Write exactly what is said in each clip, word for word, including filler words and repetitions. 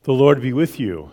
The Lord be with you.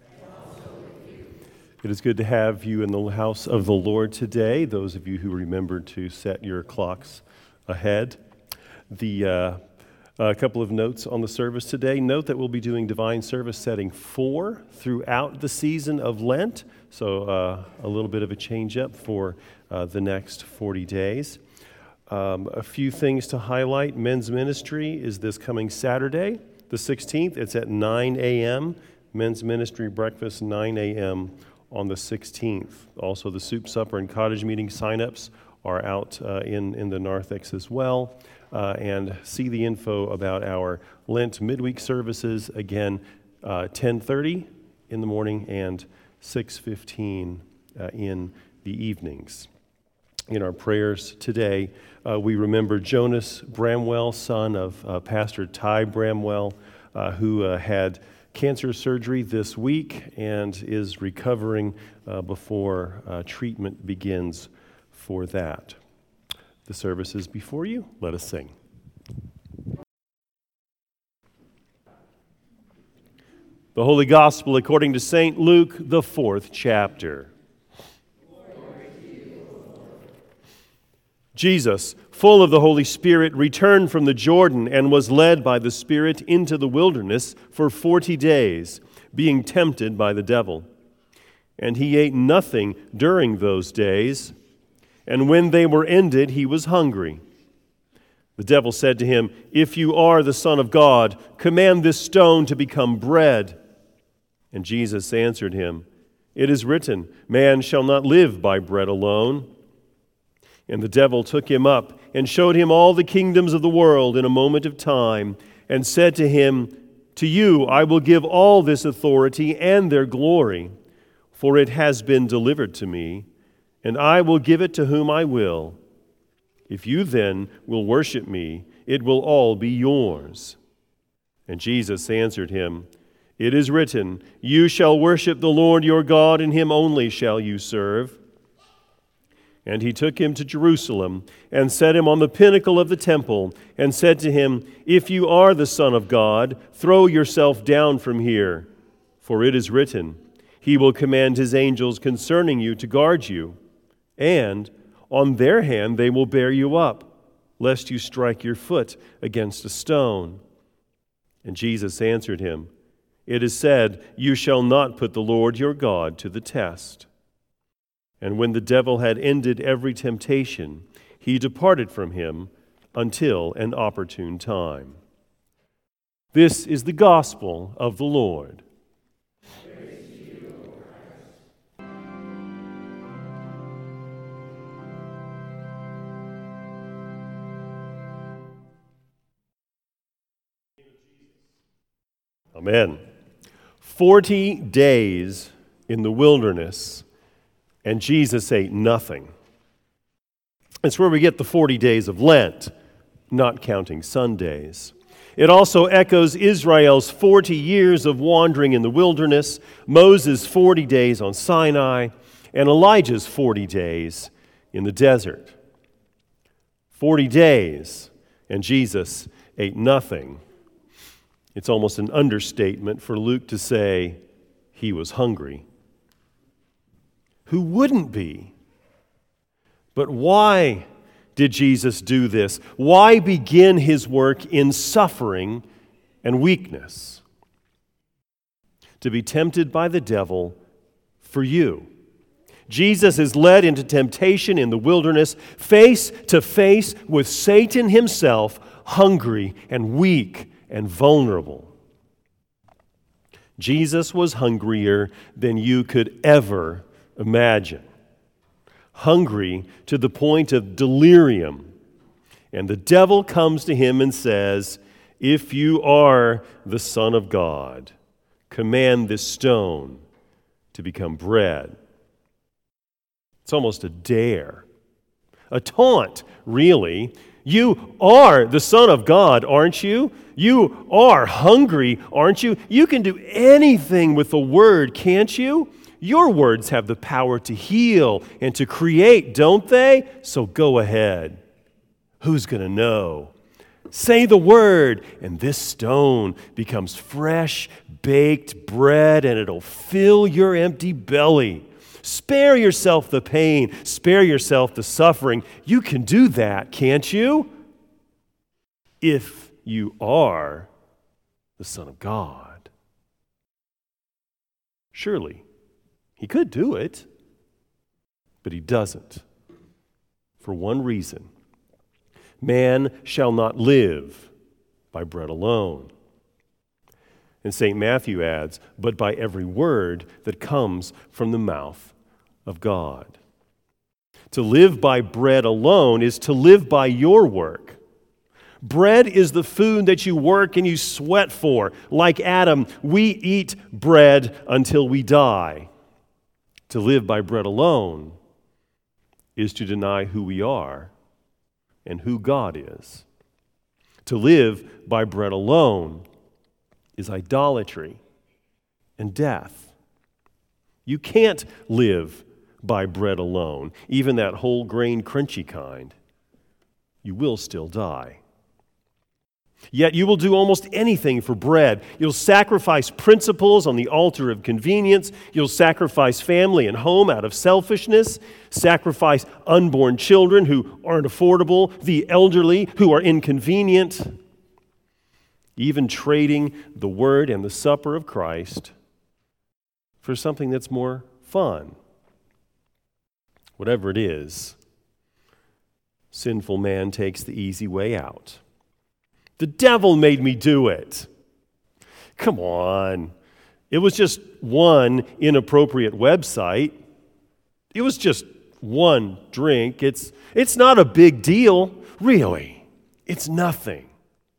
It is good to have you in the house of the Lord today, those of you who remembered to set your clocks ahead. The uh, a couple of notes on the service today. Note that we'll be doing divine service setting four throughout the season of Lent, so uh, a little bit of a change up for uh, the next forty days. Um, a few things to highlight. Men's ministry is this coming Saturday, the sixteenth. It's at nine a.m. Men's ministry breakfast, nine a.m. on the sixteenth. Also, the soup, supper, and cottage meeting sign-ups are out uh, in, in the narthex as well. Uh, and see the info about our Lent midweek services, again, uh, ten thirty in the morning and six fifteen uh, in the evenings. In our prayers today, uh, we remember Jonas Bramwell, son of uh, Pastor Ty Bramwell, uh, who uh, had cancer surgery this week and is recovering uh, before uh, treatment begins for that. The service is before you. Let us sing. The Holy Gospel according to Saint Luke, the fourth chapter. Jesus, full of the Holy Spirit, returned from the Jordan and was led by the Spirit into the wilderness for forty days, being tempted by the devil. And he ate nothing during those days, and when they were ended, he was hungry. The devil said to him, "If you are the Son of God, command this stone to become bread." And Jesus answered him, "It is written, man shall not live by bread alone." And the devil took him up and showed him all the kingdoms of the world in a moment of time, and said to him, "To you I will give all this authority and their glory, for it has been delivered to me, and I will give it to whom I will. If you then will worship me, it will all be yours." And Jesus answered him, "It is written, you shall worship the Lord your God, and him only shall you serve." And he took him to Jerusalem and set him on the pinnacle of the temple and said to him, "If you are the Son of God, throw yourself down from here, for it is written, he will command his angels concerning you to guard you, and on their hand they will bear you up, lest you strike your foot against a stone." And Jesus answered him, "It is said, you shall not put the Lord your God to the test." And when the devil had ended every temptation, he departed from him until an opportune time. This is the gospel of the Lord. Praise to you, O Christ. Amen. Forty days in the wilderness, and Jesus ate nothing. It's where we get the forty days of Lent, not counting Sundays. It also echoes Israel's forty years of wandering in the wilderness, Moses' forty days on Sinai, and Elijah's forty days in the desert. Forty days, and Jesus ate nothing. It's almost an understatement for Luke to say he was hungry. Who wouldn't be? But why did Jesus do this? Why begin his work in suffering and weakness? To be tempted by the devil for you. Jesus is led into temptation in the wilderness, face to face with Satan himself, hungry and weak and vulnerable. Jesus was hungrier than you could ever imagine. Hungry to the point of delirium. And the devil comes to him and says, "If you are the Son of God, command this stone to become bread." It's almost a dare. A taunt, really. You are the Son of God, aren't you? You are hungry, aren't you? You can do anything with a word, can't you? Your words have the power to heal and to create, don't they? So go ahead. Who's going to know? Say the word, and this stone becomes fresh, baked bread, and it'll fill your empty belly. Spare yourself the pain. Spare yourself the suffering. You can do that, can't you? If you are the Son of God. Surely, he could do it, but he doesn't. For one reason. Man shall not live by bread alone. And Saint Matthew adds, but by every word that comes from the mouth of God. To live by bread alone is to live by your work. Bread is the food that you work and you sweat for. Like Adam, we eat bread until we die. To live by bread alone is to deny who we are and who God is. To live by bread alone is idolatry and death. You can't live by bread alone, even that whole grain crunchy kind. You will still die. Yet you will do almost anything for bread. You'll sacrifice principles on the altar of convenience. You'll sacrifice family and home out of selfishness. Sacrifice unborn children who aren't affordable, the elderly who are inconvenient. Even trading the word and the supper of Christ for something that's more fun. Whatever it is, sinful man takes the easy way out. The devil made me do it. Come on. It was just one inappropriate website. It was just one drink. It's, it's not a big deal, really. It's nothing.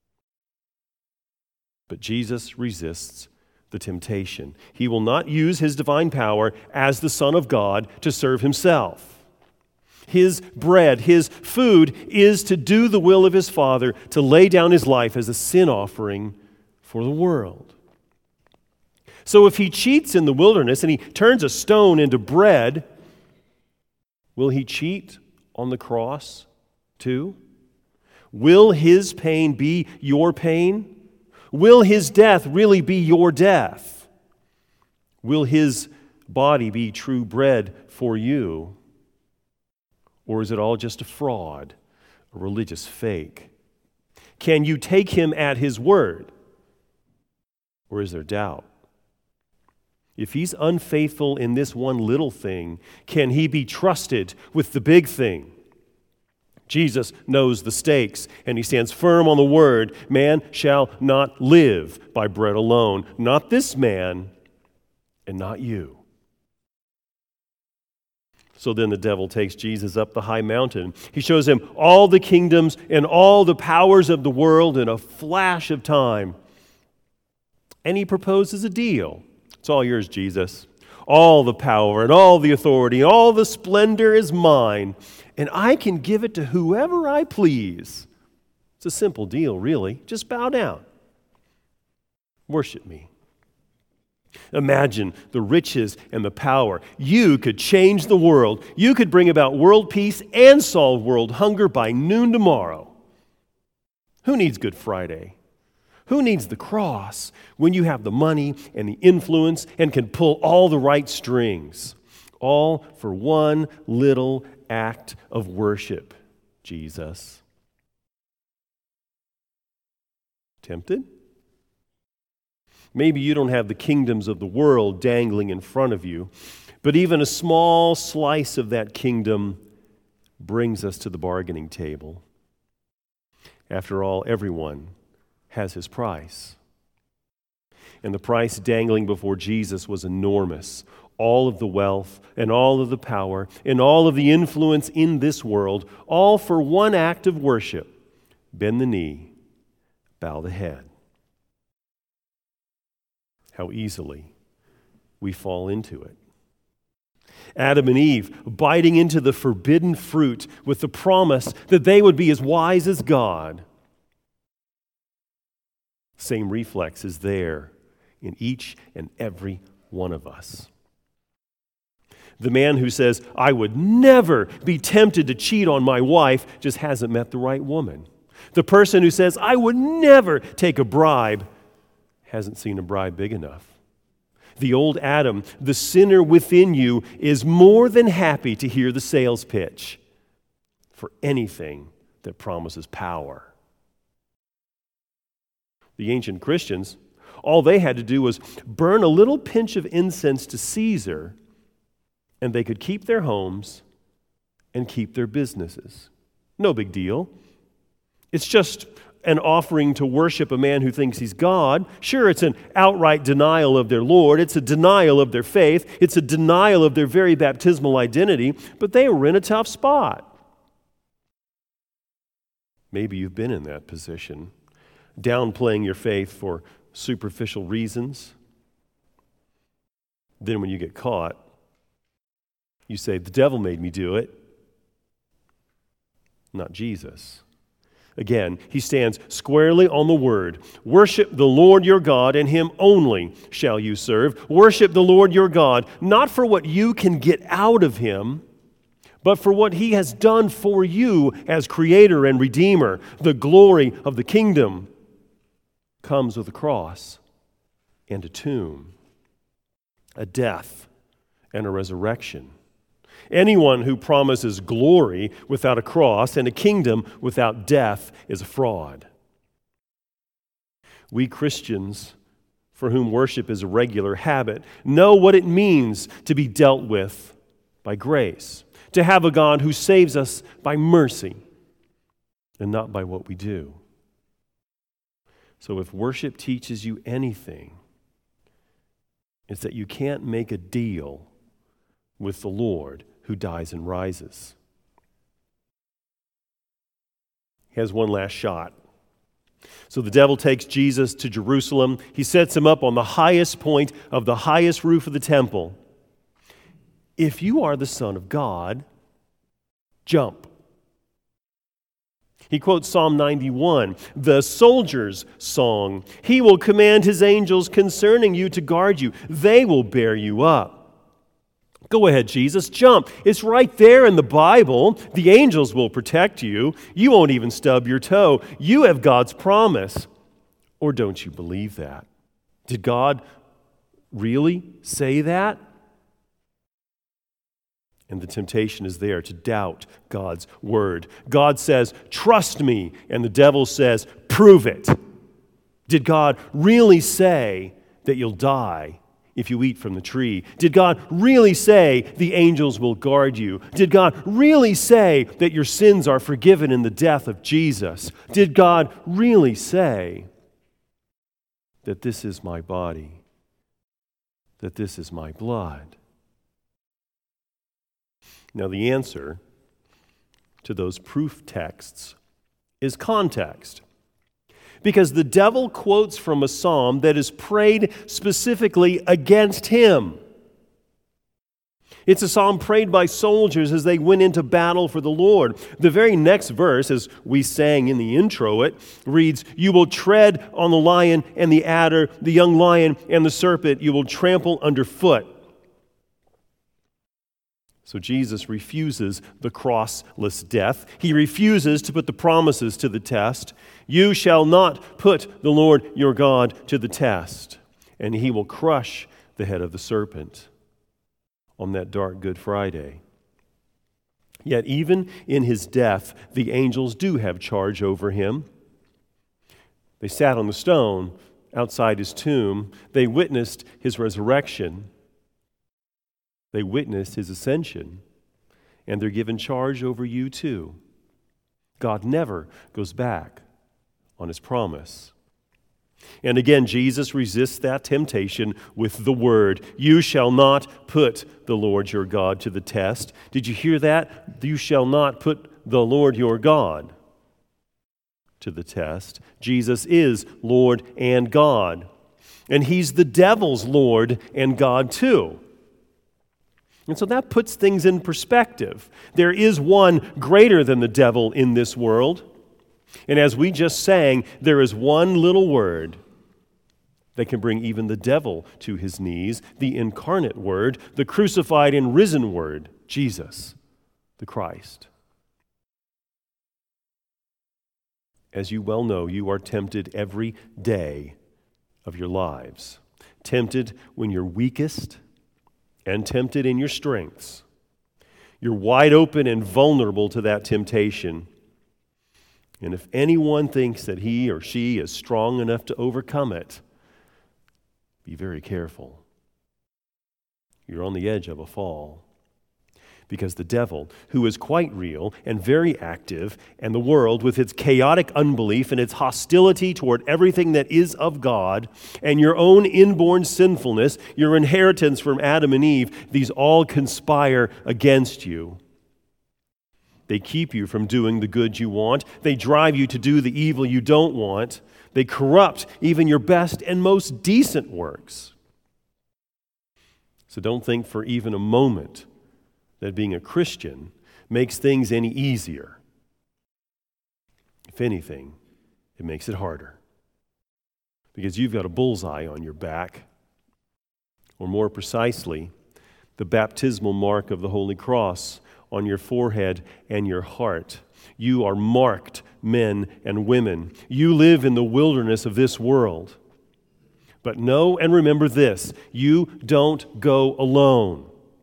But Jesus resists the temptation. He will not use his divine power as the Son of God to serve himself. His bread, his food, is to do the will of his Father, to lay down his life as a sin offering for the world. So if he cheats in the wilderness and he turns a stone into bread, will he cheat on the cross too? Will his pain be your pain? Will his death really be your death? Will his body be true bread for you? Or is it all just a fraud, a religious fake? Can you take him at his word? Or is there doubt? If he's unfaithful in this one little thing, can he be trusted with the big thing? Jesus knows the stakes, and he stands firm on the word. Man shall not live by bread alone. Not this man, and not you. So then the devil takes Jesus up the high mountain. He shows him all the kingdoms and all the powers of the world in a flash of time. And he proposes a deal. It's all yours, Jesus. All the power and all the authority and all the splendor is mine, and I can give it to whoever I please. It's a simple deal, really. Just bow down. Worship me. Imagine the riches and the power. You could change the world. You could bring about world peace and solve world hunger by noon tomorrow. Who needs Good Friday? Who needs the cross when you have the money and the influence and can pull all the right strings? All for one little act of worship, Jesus. Tempted? Maybe you don't have the kingdoms of the world dangling in front of you, but even a small slice of that kingdom brings us to the bargaining table. After all, everyone has his price. And the price dangling before Jesus was enormous. All of the wealth and all of the power and all of the influence in this world, all for one act of worship. Bend the knee, bow the head. How easily we fall into it. Adam and Eve biting into the forbidden fruit with the promise that they would be as wise as God. Same reflex is there in each and every one of us. The man who says, I would never be tempted to cheat on my wife, just hasn't met the right woman. The person who says, I would never take a bribe, hasn't seen a bribe big enough. The old Adam, the sinner within you, is more than happy to hear the sales pitch for anything that promises power. The ancient Christians, all they had to do was burn a little pinch of incense to Caesar, and they could keep their homes and keep their businesses. No big deal. It's just an offering to worship a man who thinks he's God. Sure, it's an outright denial of their Lord. It's a denial of their faith. It's a denial of their very baptismal identity, but they were in a tough spot. Maybe you've been in that position, downplaying your faith for superficial reasons. Then when you get caught, you say, the devil made me do it, not Jesus. Again, he stands squarely on the word. Worship the Lord your God, and him only shall you serve. Worship the Lord your God, not for what you can get out of him, but for what he has done for you as creator and redeemer. The glory of the kingdom comes with a cross and a tomb, a death and a resurrection. Anyone who promises glory without a cross and a kingdom without death is a fraud. We Christians, for whom worship is a regular habit, know what it means to be dealt with by grace, to have a God who saves us by mercy and not by what we do. So if worship teaches you anything, it's that you can't make a deal with the Lord who dies and rises. He has one last shot. So the devil takes Jesus to Jerusalem. He sets him up on the highest point of the highest roof of the temple. If you are the Son of God, jump. He quotes Psalm ninety-one, the soldier's song. He will command his angels concerning you to guard you. They will bear you up. Go ahead, Jesus, jump. It's right there in the Bible. The angels will protect you. You won't even stub your toe. You have God's promise. Or don't you believe that? Did God really say that? And the temptation is there to doubt God's word. God says, trust me. And the devil says, prove it. Did God really say that you'll die if you eat from the tree? Did God really say the angels will guard you? Did God really say that your sins are forgiven in the death of Jesus? Did God really say that this is my body, that this is my blood? Now, the answer to those proof texts is context. Because the devil quotes from a psalm that is prayed specifically against him. It's a psalm prayed by soldiers as they went into battle for the Lord. The very next verse, as we sang in the intro, it reads, you will tread on the lion and the adder, the young lion and the serpent you will trample underfoot. So Jesus refuses the crossless death. He refuses to put the promises to the test. You shall not put the Lord your God to the test. And he will crush the head of the serpent on that dark Good Friday. Yet even in his death, the angels do have charge over him. They sat on the stone outside his tomb. They witnessed his resurrection. They witnessed his ascension, and they're given charge over you too. God never goes back on his promise. And again, Jesus resists that temptation with the word, you shall not put the Lord your God to the test. Did you hear that? You shall not put the Lord your God to the test. Jesus is Lord and God, and he's the devil's Lord and God too. And so that puts things in perspective. There is one greater than the devil in this world. And as we just sang, there is one little word that can bring even the devil to his knees, the incarnate word, the crucified and risen word, Jesus, the Christ. As you well know, you are tempted every day of your lives. Tempted when you're weakest and tempted in your strengths. You're wide open and vulnerable to that temptation. And if anyone thinks that he or she is strong enough to overcome it, be very careful. You're on the edge of a fall. Because the devil, who is quite real and very active, and the world with its chaotic unbelief and its hostility toward everything that is of God, and your own inborn sinfulness, your inheritance from Adam and Eve, these all conspire against you. They keep you from doing the good you want. They drive you to do the evil you don't want. They corrupt even your best and most decent works. So don't think for even a moment that being a Christian makes things any easier. If anything, it makes it harder. Because you've got a bullseye on your back, or more precisely, the baptismal mark of the Holy Cross on your forehead and your heart. You are marked men and women. You live in the wilderness of this world. But know and remember this, you don't go alone.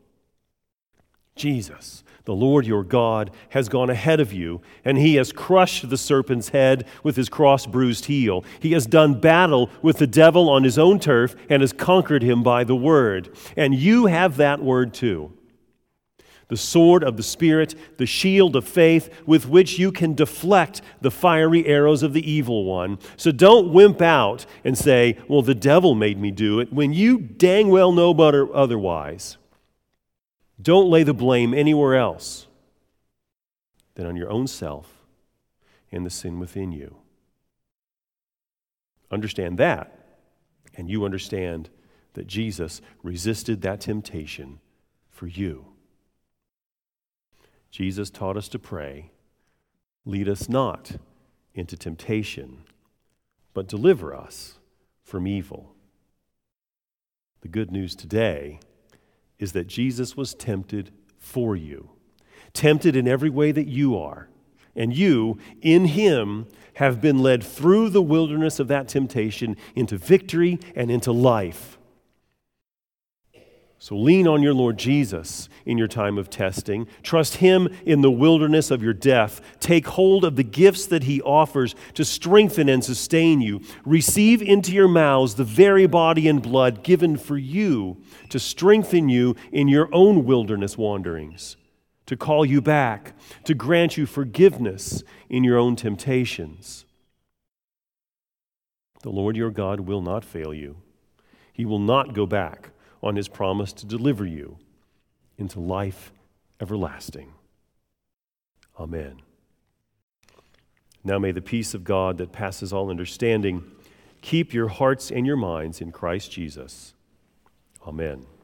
Jesus, the Lord your God, has gone ahead of you, and he has crushed the serpent's head with his cross-bruised heel. He has done battle with the devil on his own turf and has conquered him by the word. And you have that word too. The sword of the Spirit, the shield of faith with which you can deflect the fiery arrows of the evil one. So don't wimp out and say, well, the devil made me do it, when you dang well know better otherwise. Don't lay the blame anywhere else than on your own self and the sin within you. Understand that, and you understand that Jesus resisted that temptation for you. Jesus taught us to pray, lead us not into temptation, but deliver us from evil. The good news today is that Jesus was tempted for you, tempted in every way that you are, and you, in him, have been led through the wilderness of that temptation into victory and into life. So lean on your Lord Jesus in your time of testing. Trust him in the wilderness of your death. Take hold of the gifts that he offers to strengthen and sustain you. Receive into your mouths the very body and blood given for you to strengthen you in your own wilderness wanderings, to call you back, to grant you forgiveness in your own temptations. The Lord your God will not fail you. He will not go back on his promise to deliver you into life everlasting. Amen. Now may the peace of God that passes all understanding keep your hearts and your minds in Christ Jesus. Amen.